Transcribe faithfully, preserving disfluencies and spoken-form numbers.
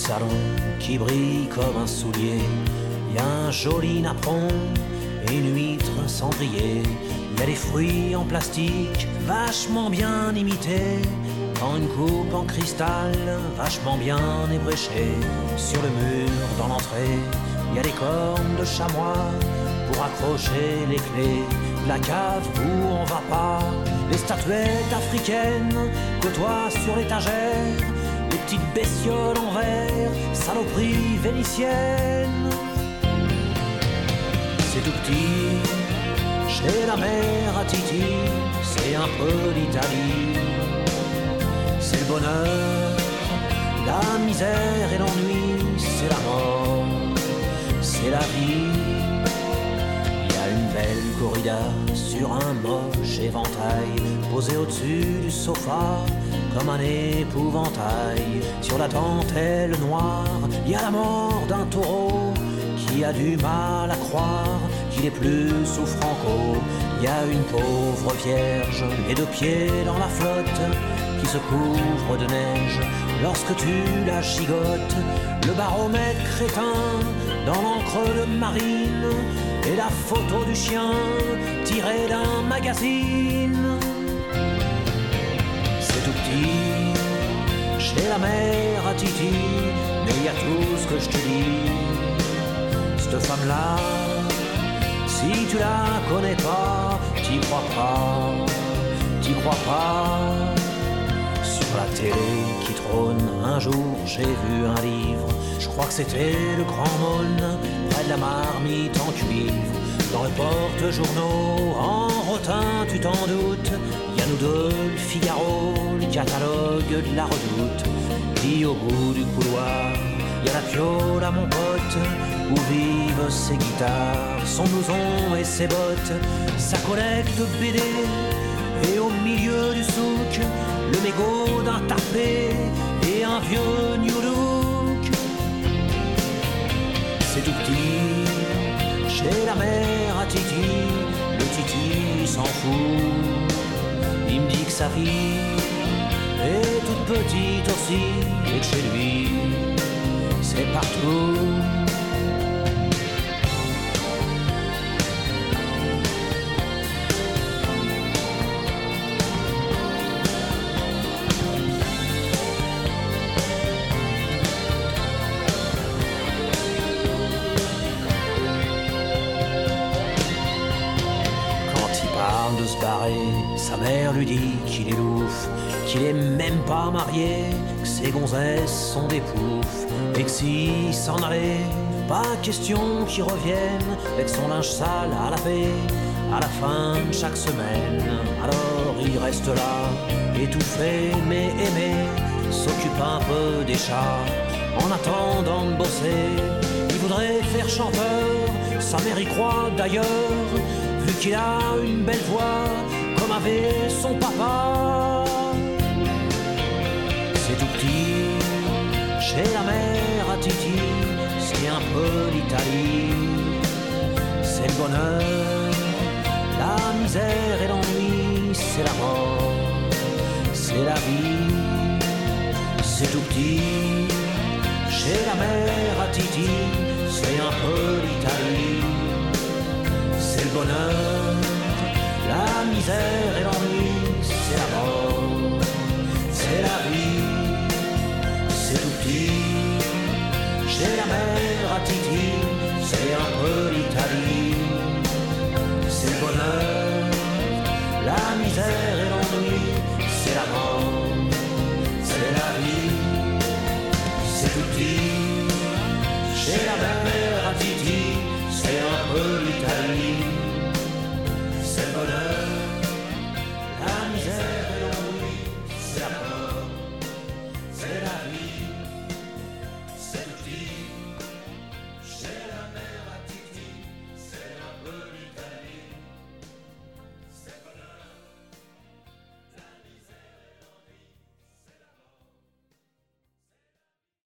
salon qui brille comme un soulier. Y a un joli napperon et une huître cendrier. Y a des fruits en plastique vachement bien imités. Dans une coupe en cristal vachement bien ébréchée. Sur le mur dans l'entrée, y a des cornes de chamois pour accrocher les clés. La cave où on va pas, les statuettes africaines côtoient sur l'étagère. Les petites bestioles en verre, saloperies vénitiennes. C'est tout petit, chez la mère à Titi, c'est un peu l'Italie. C'est le bonheur, la misère et l'ennui, c'est la mort, c'est la vie. Il y a une belle corrida sur un moche éventail, posé au-dessus du sofa comme un épouvantail. Sur la dentelle noire, il y a la mort d'un taureau qui a du mal à croire qu'il est plus sous Franco. Il y a une pauvre vierge, les deux pieds dans la flotte, qui se couvre de neige lorsque tu la gigotes. Le baromètre crétin dans l'encre de marine et la photo du chien tirée d'un magazine. C'est tout petit, chez la mère à Titi, mais il y a tout ce que je te dis. Cette femme-là, si tu la connais pas, t'y crois pas, t'y crois pas. Sur la télé qui trône, un jour j'ai vu un livre, je crois que c'était le Grand Mône, près de la marmite en cuivre. Dans le porte-journaux, en rotin, tu t'en doutes, y a nous deux, le Figaro, le catalogue de la Redoute. Puis au bout du couloir, y a la piole à mon pote, où vivent ses guitares, son blouson et ses bottes, sa collecte de B D. Et au milieu du souk, le mégot d'un tarpé et un vieux New Look. C'est tout petit, chez la mère à Titi, le Titi s'en fout. Il me dit que sa fille est toute petite aussi, et que chez lui, c'est partout. De se barrer, sa mère lui dit qu'il est louf, qu'il est même pas marié, que ses gonzesses sont des poufs, et que s'il s'en allait, pas question qu'il revienne avec son linge sale à laver à la fin de chaque semaine. Alors il reste là, étouffé mais aimé, s'occupe un peu des chats en attendant de bosser. Il voudrait faire chanteur, sa mère y croit d'ailleurs, vu qu'il a une belle voix comme avait son papa. C'est tout petit, chez la mère à Titi, c'est un peu l'Italie. C'est le bonheur, la misère et l'ennui, c'est la mort, c'est la vie. C'est tout petit, chez la mère à Titi, c'est un peu l'Italie. C'est le bonheur, la misère et l'ennui, c'est la mort.